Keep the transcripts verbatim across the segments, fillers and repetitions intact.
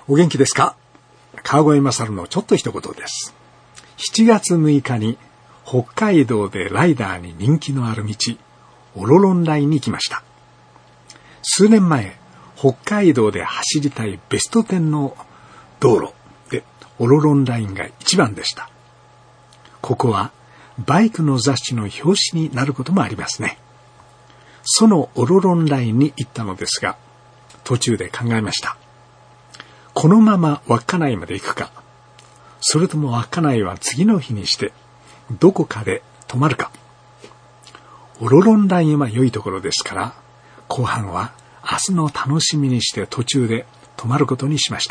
お元気ですか？川越勝のちょっと一言です。しちがつむいかに北海道でライダーに人気のある道、オロロンラインに来ました。数年前、北海道で走りたいベストじゅうの道路でオロロンラインが一番でした。ここはバイクの雑誌の表紙になることもありますね。そのオロロンラインに行ったのですが、途中で考えました。このまま稚内まで行くか、それとも稚内は次の日にしてどこかで泊まるか。オロロンラインは良いところですから、後半は明日の楽しみにして途中で泊まることにしました。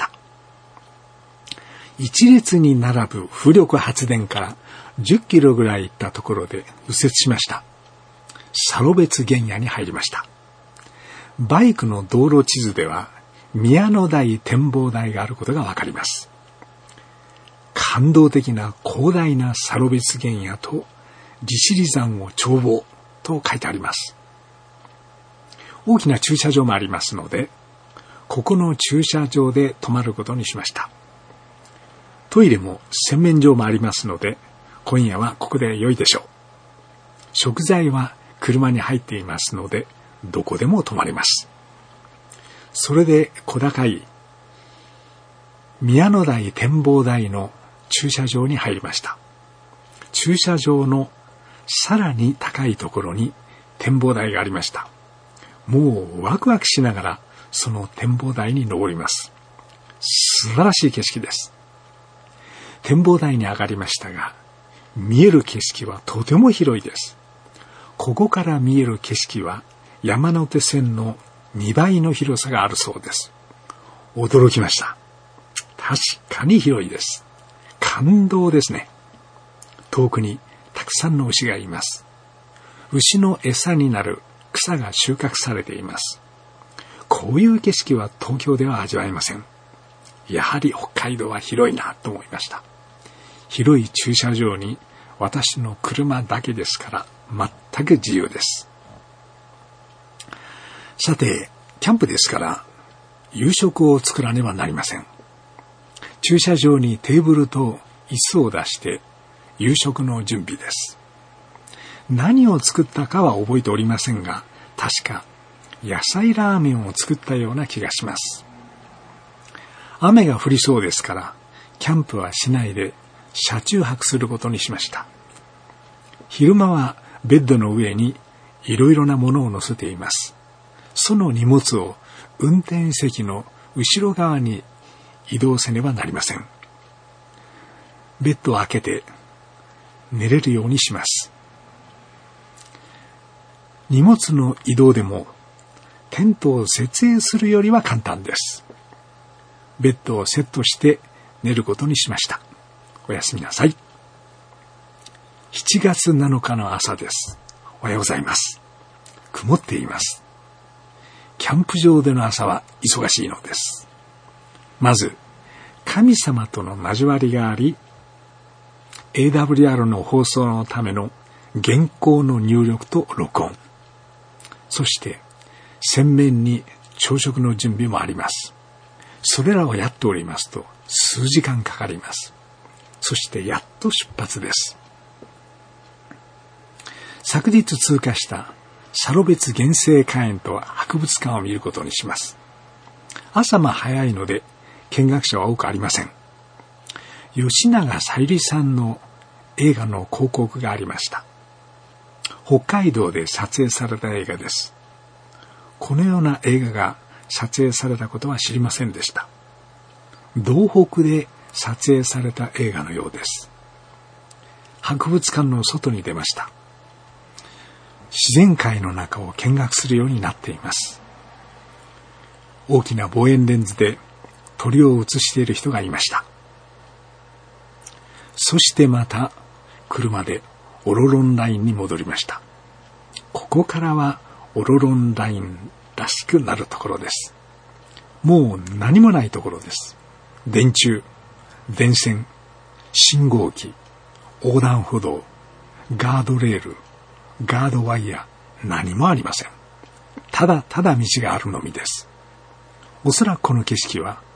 一列に並ぶ風力発電からじゅっキロぐらい行ったところで右折しました。サロベツ原野に入りました。バイクの道路地図では宮の台展望台があることがわかります。感動的な広大なサロベツ原野と利尻山を眺望と書いてあります。大きな駐車場もありますので、ここの駐車場で泊まることにしました。トイレも洗面所もありますので、今夜はここで良いでしょう。食材は車に入っていますので、どこでも泊まれます。それで小高い宮の台展望台の駐車場に入りました。駐車場のさらに高いところに展望台がありました。もうワクワクしながらその展望台に登ります。素晴らしい景色です。展望台に上がりましたが、見える景色はとても広いです。ここから見える景色は山手線のにばいの広さがあるそうです。驚きました。確かに広いです。感動ですね。遠くにたくさんの牛がいます。牛の餌になる草が収穫されています。こういう景色は東京では味わえません。やはり北海道は広いなと思いました。広い駐車場に私の車だけですから全く自由です。さて、キャンプですから夕食を作らねばなりません。駐車場にテーブルと椅子を出して夕食の準備です。何を作ったかは覚えておりませんが、確か野菜ラーメンを作ったような気がします。雨が降りそうですから、キャンプはしないで車中泊することにしました。昼間はベッドの上にいろいろなものを乗せています。その荷物を運転席の後ろ側に移動せねばなりません。ベッドを開けて寝れるようにします。荷物の移動でもテントを設営するよりは簡単です。ベッドをセットして寝ることにしました。おやすみなさい。しちがつなのかの朝です。おはようございます。曇っています。キャンプ場での朝は忙しいのです。まず、神様との交わりがあり、エーダブリューアール の放送のための原稿の入力と録音。そして、洗面に朝食の準備もあります。それらをやっておりますと、数時間かかります。そしてやっと出発です。昨日通過したサロベツ原生花園と博物館を見ることにします。朝も早いので見学者は多くありません。吉永小百合さんの映画の広告がありました。北海道で撮影された映画です。このような映画が撮影されたことは知りませんでした。道北で撮影された映画のようです。博物館の外に出ました。自然界の中を見学するようになっています。大きな望遠レンズで鳥を映している人がいました。そしてまた車でオロロンラインに戻りました。ここからはオロロンラインらしくなるところです。もう何もないところです。電柱、電線、信号機、横断歩道、ガードレール、ガードワイヤー、何もありません。ただただ道があるのみです。おそらくこの景色は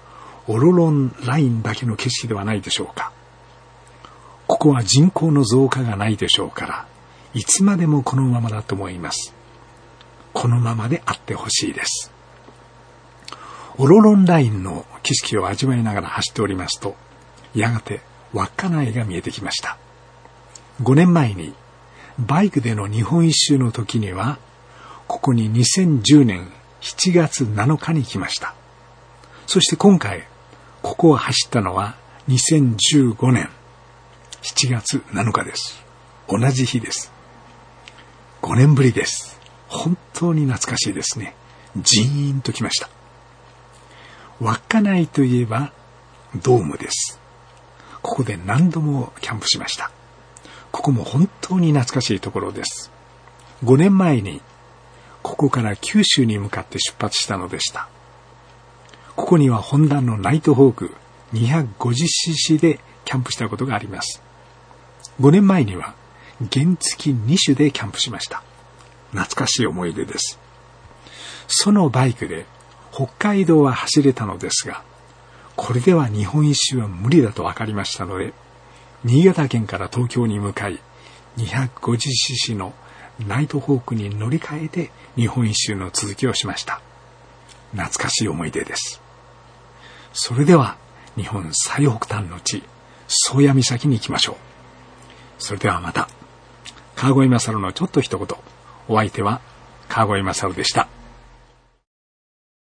オロロンラインだけの景色ではないでしょうか。ここは人口の増加がないでしょうから、いつまでもこのままだと思います。このままであってほしいです。オロロンラインの景色を味わいながら走っておりますと、やがて稚内が見えてきました。ごねんまえにバイクでの日本一周の時には、ここににせんじゅうねんしちがつなのかに来ました。そして今回、ここを走ったのはにせんじゅうごねんしちがつなのかです。同じ日です。ごねんぶりです。本当に懐かしいですね。ジーンときました。稚内といえばドームです。ここで何度もキャンプしました。ここも本当に懐かしいところです。ごねんまえにここから九州に向かって出発したのでした。ここにはホンダのナイトホーク にひゃくごじゅうシーシー でキャンプしたことがあります。ごねんまえには原付に種でキャンプしました。懐かしい思い出です。そのバイクで北海道は走れたのですが、これでは日本一周は無理だと分かりましたので、新潟県から東京に向かい にひゃくごじゅうシーシー のナイトホークに乗り換えて日本一周の続きをしました。懐かしい思い出です。それでは日本最北端の地、宗谷岬に行きましょう。それではまた。川越勝のちょっと一言。お相手は川越勝でした。